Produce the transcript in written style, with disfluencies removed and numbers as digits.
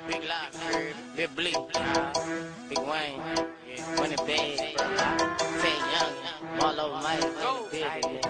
Big Lock, Big Bleak, Big Wayne, Money Bag, Fat Young, Marlo Mike, Big